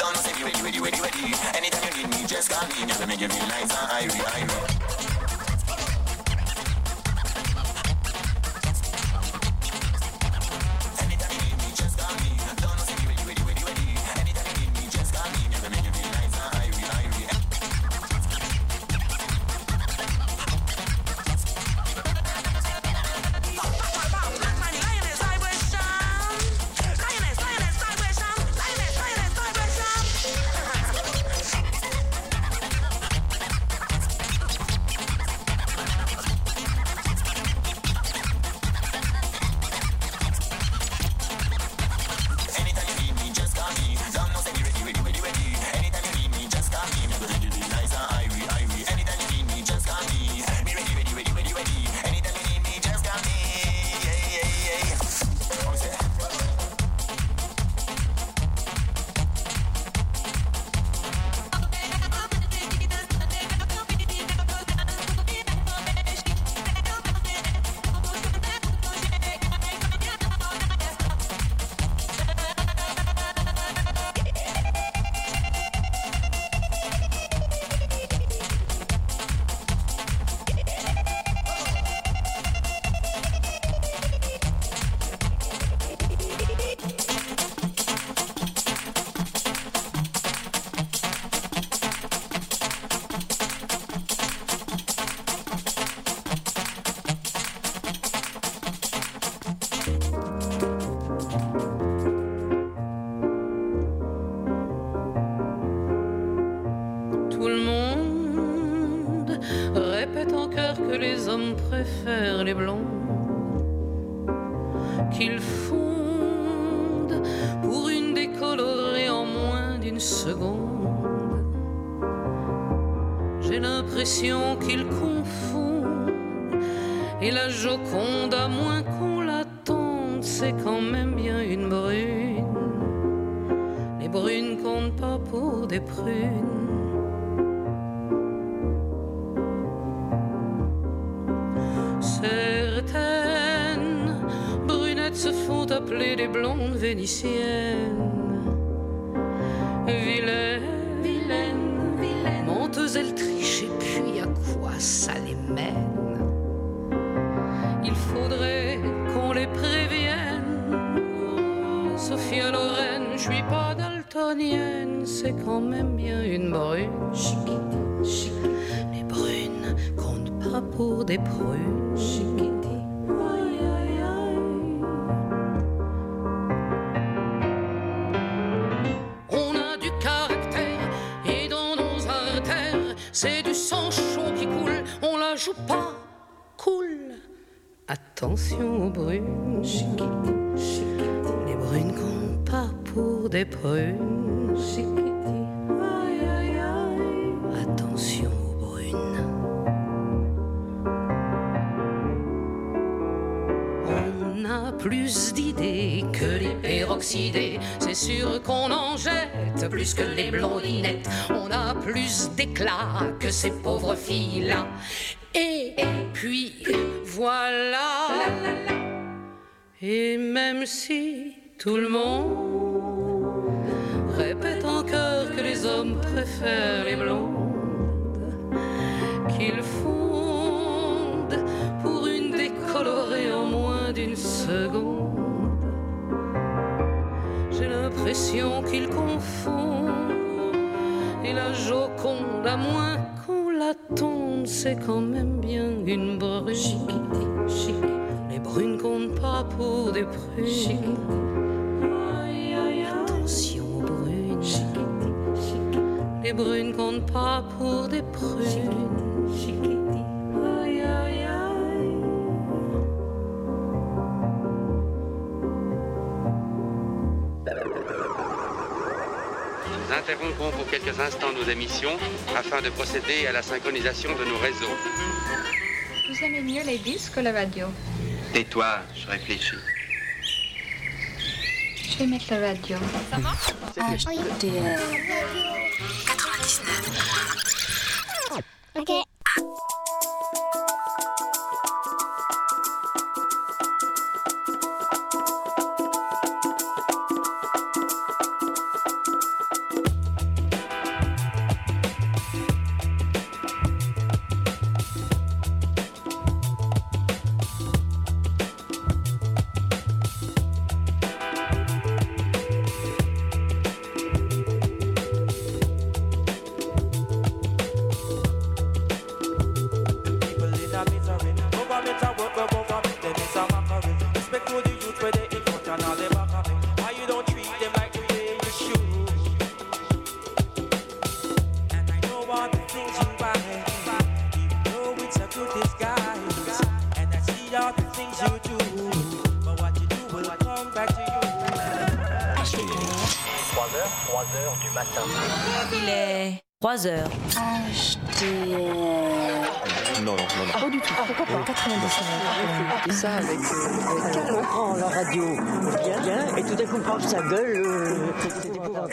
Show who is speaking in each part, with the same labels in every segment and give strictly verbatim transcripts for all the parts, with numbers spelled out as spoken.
Speaker 1: Don't say me ready, ready, ready, ready. Anytime you need me, just call me. Never make you feel nice and irie, irie.
Speaker 2: Préfèrent les blonds qu'ils fondent pour une décolorée en moins d'une seconde. J'ai l'impression qu'ils confondent et la Joconde, à moins qu'on l'attende, c'est quand même bien une brune. Les brunes comptent pas pour des prunes. Certaines brunettes se font appeler des blondes vénitiennes. Vilaines, vilaines, vilaines, menteuses, elles trichent, et puis à quoi ça les mène? Il faudrait qu'on les prévienne. Oh, Sophia Loren, je suis pas daltonienne, c'est quand même bien une brune. Chiquiti, chiquiti. Les brunes comptent pas pour des prunes. Chiquiti, aïe aïe aïe. On a du caractère et dans nos artères, c'est du sang chaud qui coule. On la joue pas cool. Attention aux brunes. Chiquiti, chiquiti. Les brunes comptent pas pour des prunes. Chiquiti, aïe aïe aïe. Attention aux brunes. On a plus d'idées que les peroxydés. C'est sûr qu'on en jette plus que les blondinettes. On a plus d'éclat que ces pauvres filles-là. Et, et puis voilà. Et même si tout le monde répète en chœur que les hommes préfèrent les blondes, qu'ils fondent pour une décolorée en moins d'une seconde, j'ai l'impression qu'ils confondent et la Joconde, à moins qu'on l'attende, c'est quand même bien une brune. Chiquiti, chiquiti. Les brunes comptent pas pour des prunes. Chiquiti. Aïe, aïe, aïe. Attention aux brunes. Chiquiti, chiquiti. Les brunes comptent pas pour des prunes. Chiquiti. Aïe, aïe, aïe.
Speaker 3: Nous interrompons pour quelques instants nos émissions afin de procéder à la synchronisation de nos réseaux.
Speaker 4: Vous aimez mieux les disques ou la radio?
Speaker 3: Tais-toi, je réfléchis.
Speaker 4: Je vais mettre la radio. Ça va?
Speaker 5: H D L quatre-vingt-dix-neuf.
Speaker 6: Ok.
Speaker 7: things you do, but what you do will come back to you.
Speaker 8: trois heures, trois heures du matin.
Speaker 9: Il est trois heures.
Speaker 5: H T L.
Speaker 10: Non, non, non, non.
Speaker 5: Pas du tout. Pourquoi pas quatre-vingt-dix-neuf.
Speaker 11: Et ça avec, euh, avec calme.
Speaker 12: On prend la radio bien, bien, et tout d'un coup on prend sa gueule, euh, c'est épouvantable.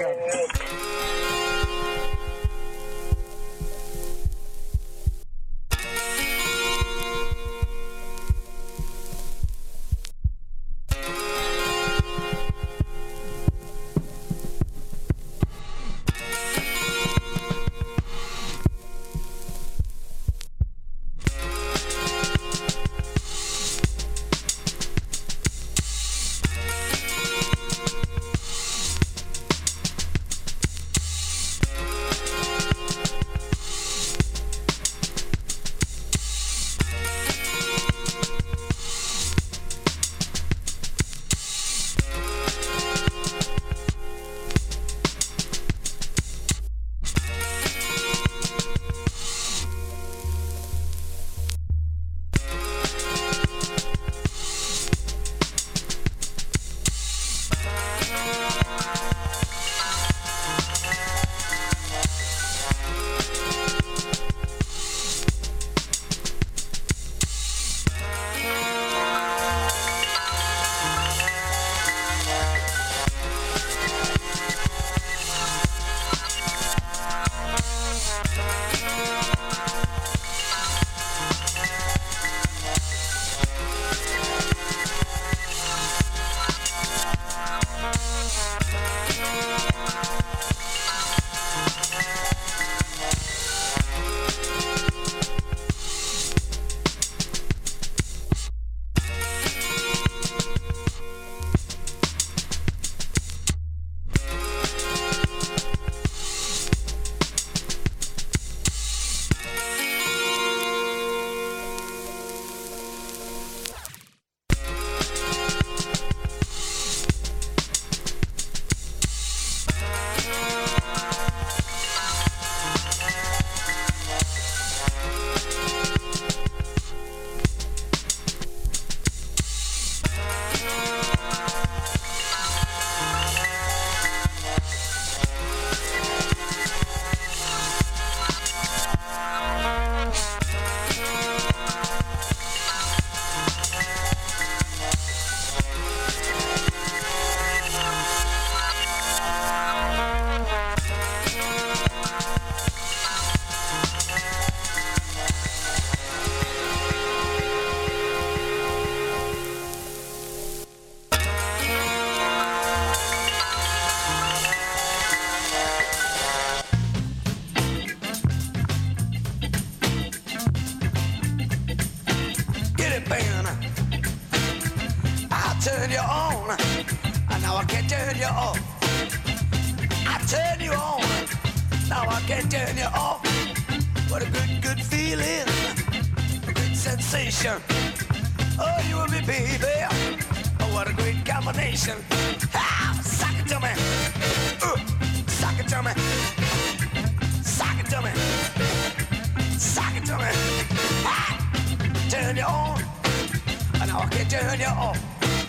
Speaker 13: turn you on, and now I can't turn you off. I turn you on, now I can't turn you off. What a good, good feeling, a good sensation. Oh, you and me, baby. Oh, what a great combination. Ah, suck it to me. Uh, suck it to me. Suck it to me. Suck it to me. Ah, turn you on, and now I can't turn you off.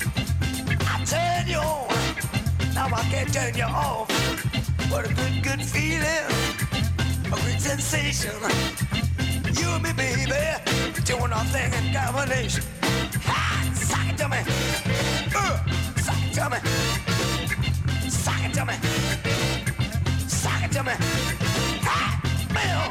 Speaker 13: I turn you on, now I can't turn you off. What a good, good feeling, a great sensation. You and me, baby, doing our thing in combination. Ha! Suck it to me. Uh, suck it to me. Suck it to me. Suck it to me. Ha! Bill.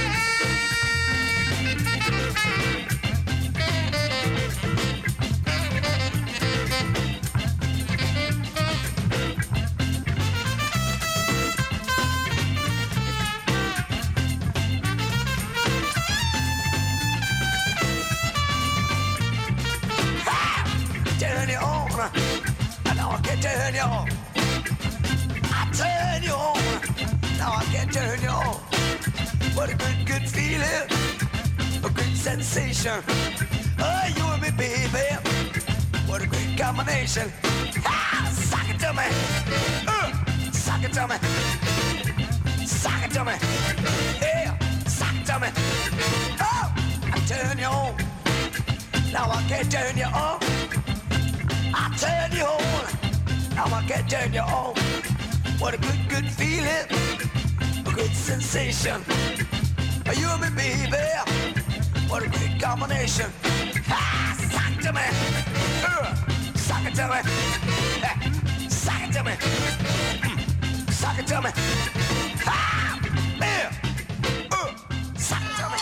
Speaker 13: Turn you on, and now I can't turn you on. I turn you on, now I can't turn you on. What a good, good feeling, a great sensation. Oh, you and me, baby, what a great combination. Ah, suck it to me, uh, suck it to me, suck it to me, yeah, suck it to me. Oh, I turn you on, now I can't turn you on. I turn you on, now I can't turn you on. What a good, good feeling, a good sensation. You and me, baby, what a great combination. Ha, suck to me, uh, suck it to me, uh, suck it to me, mm, suck it to me. Ha, yeah, uh, suck it to me.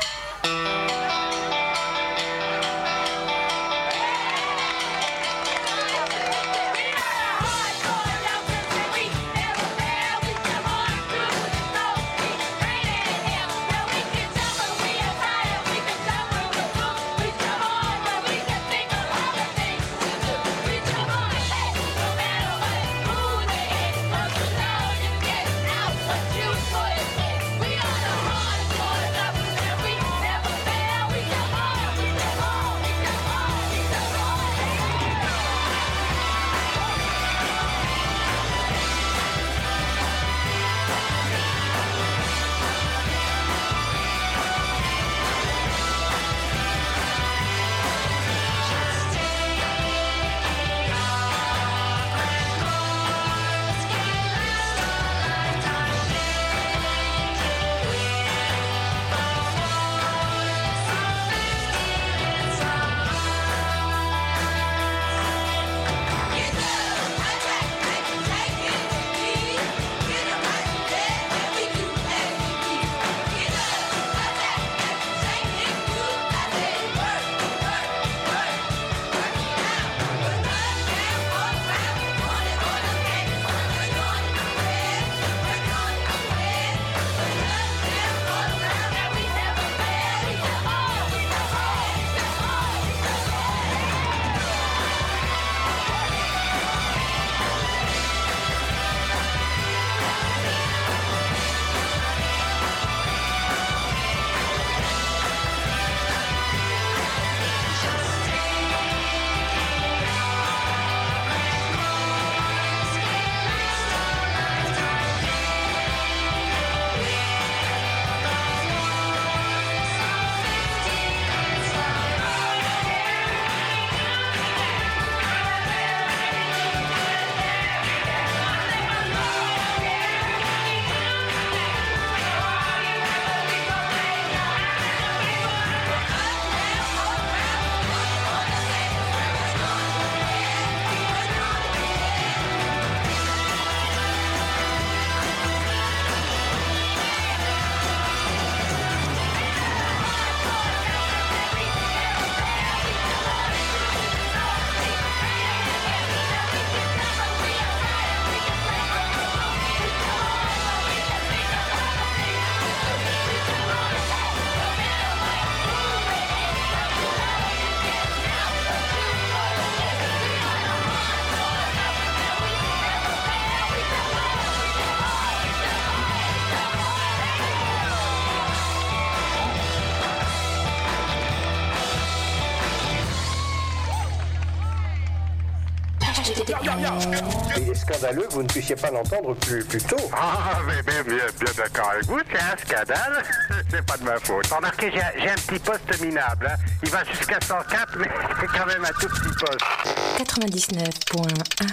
Speaker 10: Il est scandaleux que vous ne puissiez pas l'entendre plus, plus tôt.
Speaker 14: Ah, mais bien, bien, bien d'accord avec vous, c'est un scandale. C'est pas de ma faute. Remarquez, j'ai, j'ai un petit poste minable. Hein. Il va jusqu'à cent quatre, mais c'est quand même un tout petit poste.
Speaker 5: quatre-vingt-dix-neuf point un.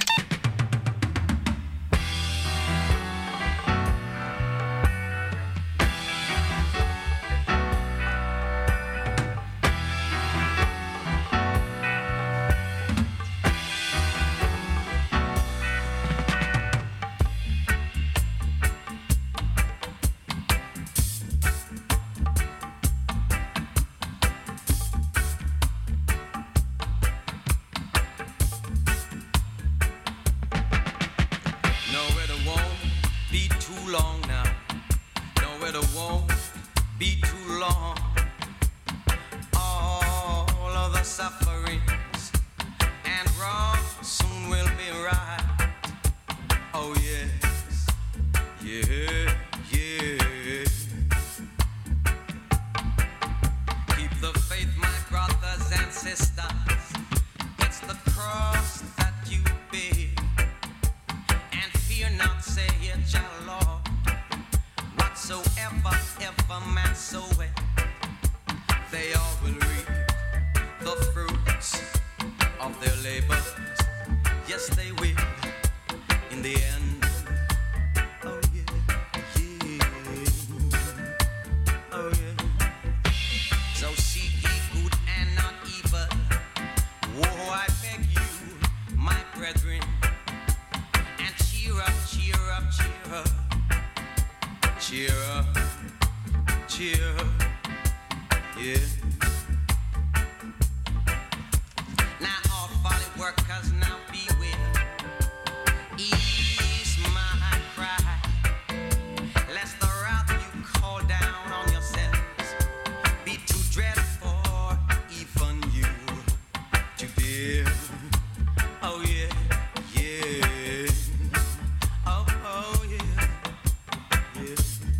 Speaker 15: They all will reap the fruit. labor. Yes, they will. In the end. Oh yeah, yeah. Oh yeah. So seek ye good and not evil. Whoa, I beg you, my brethren. And cheer up, cheer up, cheer up. Cheer up, cheer up. Yeah. Now all folly workers now beware. Ease my cry. Lest the wrath you call down on yourselves be too dreadful for even you to bear. Oh yeah, yeah. Oh, oh yeah, yeah.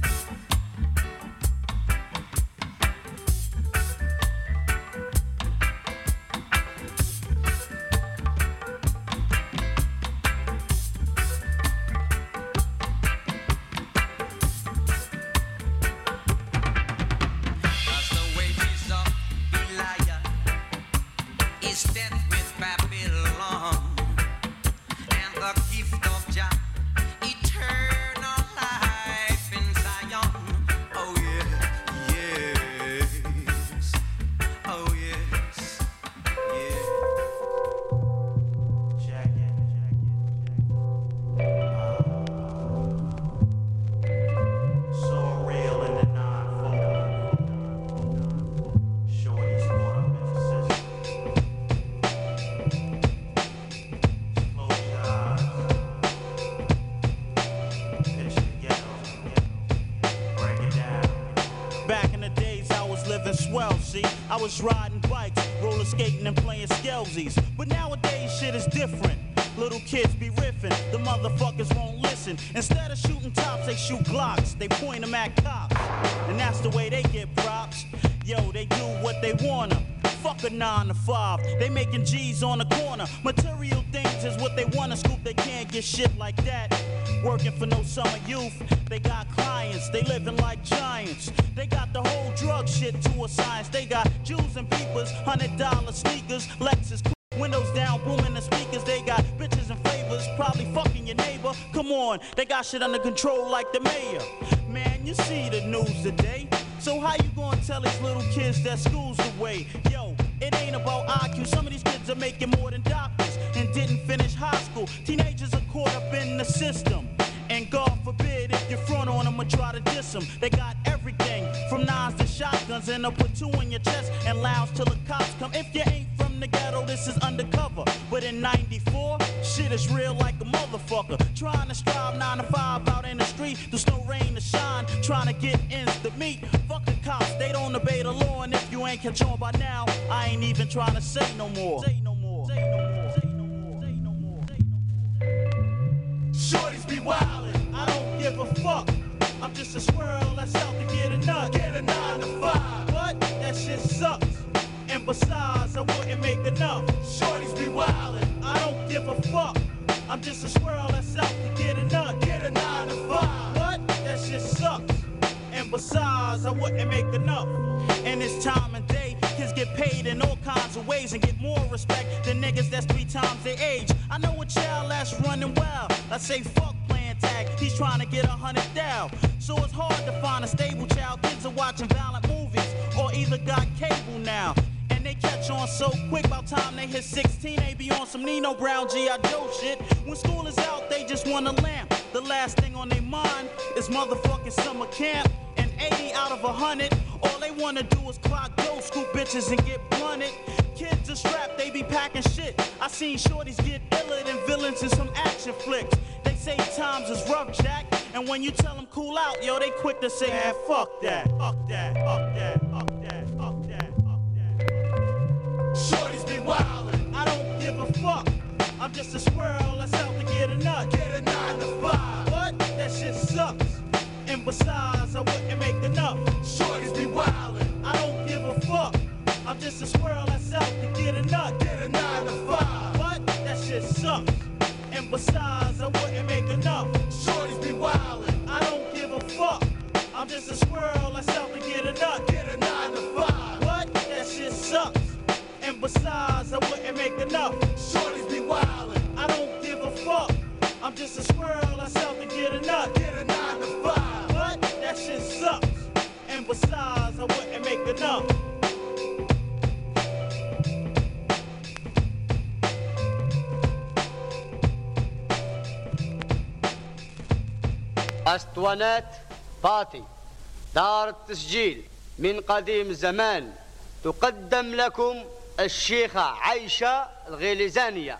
Speaker 16: I was riding bikes, roller skating and playing skelsies. But nowadays shit is different. Little kids be riffing, the motherfuckers won't listen. Instead of shooting tops, they shoot Glocks. They point them at cops, and that's the way they get props. Yo, they do what they wanna. Fuck a nine to five, they making G's on the corner. Material things is what they wanna scoop, they can't get shit like that. Working for no summer youth, they got clients, they living like giants. They got the whole drug shit to a science. They got Jews and peepers, hundred dollar sneakers, Lexus, windows down, booming the speakers. They got bitches and flavors, probably fucking your neighbor. Come on, they got shit under control like the mayor. Man, you see the news today. So how you gonna tell these little kids that school's the way? Yo, it ain't about I Q. Some of these kids are making more than doctors and didn't finish high school. Teenagers are caught up in the system. And God forbid if you front on them or try to diss them. They got everything from nines to shotguns and they'll put two in your chest and lounge till the cops come. If you ain't from the ghetto, this is undercover. But in ninety-four, shit is real like a motherfucker. Trying to strive nine to five out in the street. There's no rain to shine. Trying to get ends to meet. Fuck the cops, they don't obey the law. And if you ain't catch on by now, I ain't even trying to say no more. Say no more. Say no more. Say no more. Say no more. Say no more. Shorties be wildin', I don't give a fuck. I'm just a squirrel that's out to get a nut. Get a nine to five. What? That shit sucks. And besides, I wouldn't make enough. Shorties be wildin', I don't give a fuck. I'm just a squirrel that's out to get a nut. Get a nine to five. What? That shit sucks. And besides, I wouldn't make enough. And this time and day, kids get paid in all kinds of ways and get more respect than niggas that's three times their age. I know a child that's running wild. I say fuck playing tag, he's trying to get a hundred down. So it's hard to find a stable child. Kids are watching violent movies or either got cable now. And they catch on so quick, by the time they hit sixteen, they be on some Nino Brown G I. Joe shit. When school is out, they just want a lamp. The last thing on their mind is motherfucking summer camp. And eighty out of a hundred, all they wanna do is clock dough, scoop bitches and get blunted. Kids are strapped, they be packing shit. I seen shorties get iller than villains in some action flicks. They say times is rough, Jack. And when you tell them cool out, yo, they quick to say, man, fuck that, fuck that, fuck that, fuck that, fuck that, fuck that. Shorties be wildin', I don't give a fuck. I'm just a squirrel that's out to get a nut. Get a nine to five. What? That shit sucks. And besides, I wouldn't make enough. Shorties be wildin', I don't give a fuck. I'm just a squirrel that's out to get a nut. Get a nine to five. What? That shit sucks. And besides, I wouldn't make enough. Shorties be wildin', I don't give a fuck. I'm just a squirrel that's out to get a nut. Get a nine to five. What? That shit sucks. And besides, I wouldn't make enough. Shorties be wildin'. I don't give a fuck. I'm just a squirrel, I sell to get a nut. Get a nine to five. What? That shit sucks. And besides, I wouldn't make enough.
Speaker 17: اسطوانات باطي دار التسجيل من قديم زمان تقدم لكم الشيخة عايشة الغليزانية.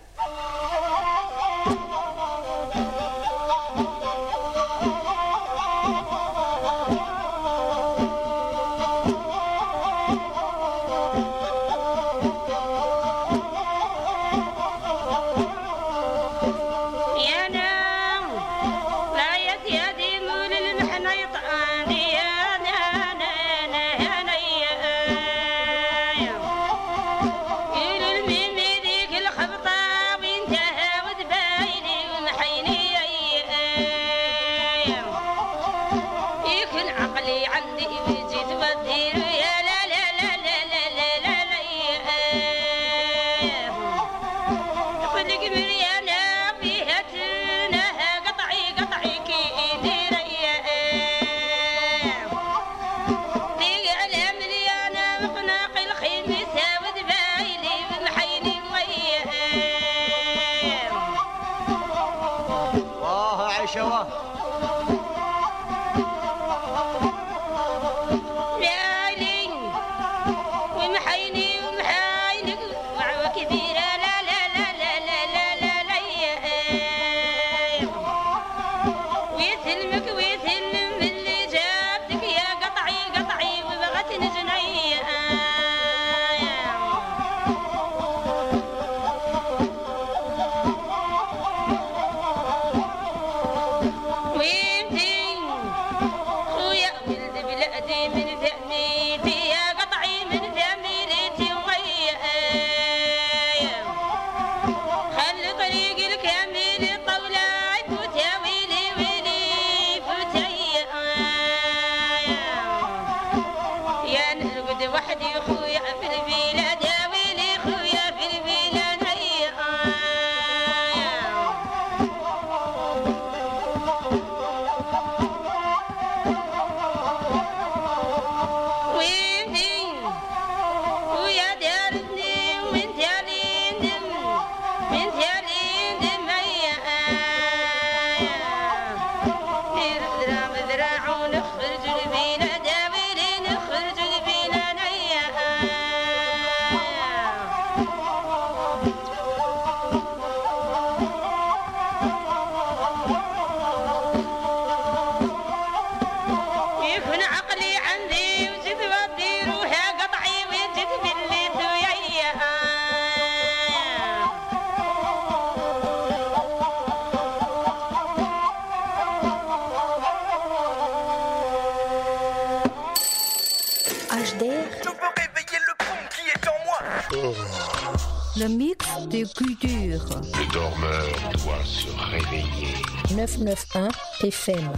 Speaker 18: Le mix de culture.
Speaker 19: Le dormeur doit se réveiller.
Speaker 18: neuf cent quatre-vingt-onze F M.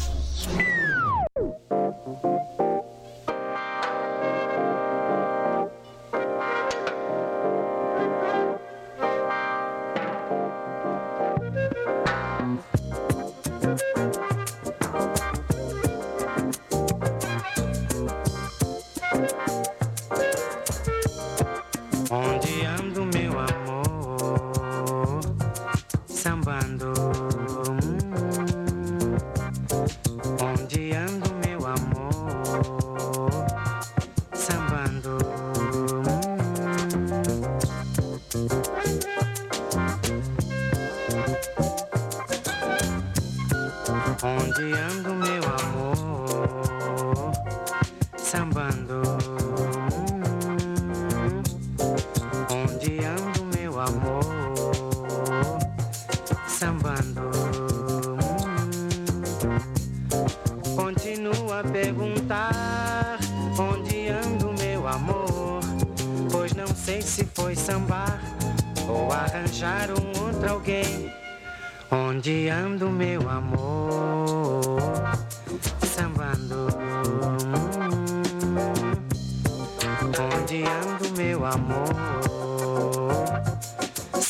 Speaker 20: Onde ando, meu amor, sambando. Onde ando, meu amor,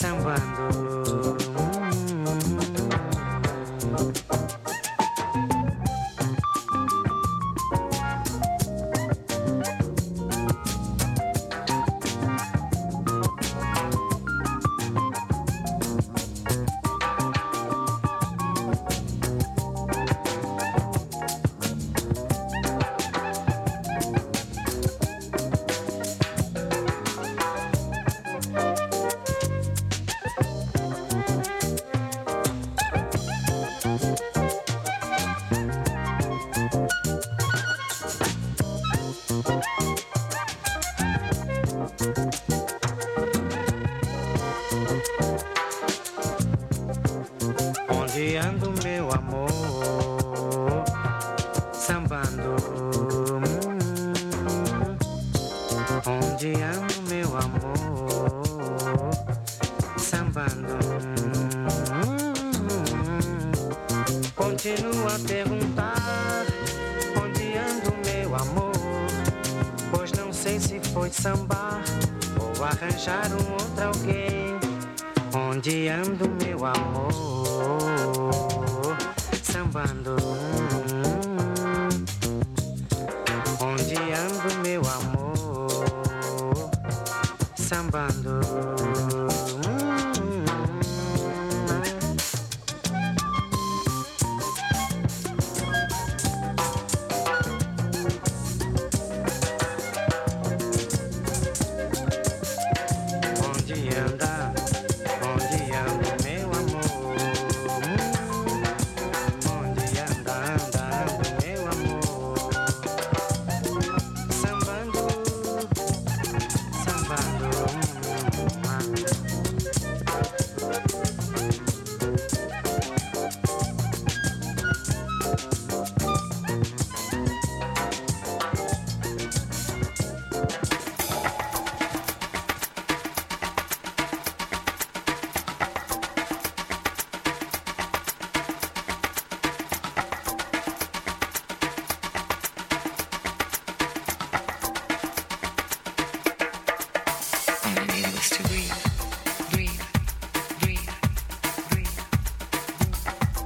Speaker 20: sambando. Continuo a perguntar onde ando, meu amor, pois não sei se foi sambar ou arranjar um outro alguém. Onde ando, meu amor, sambando. Onde ando, meu amor, sambando.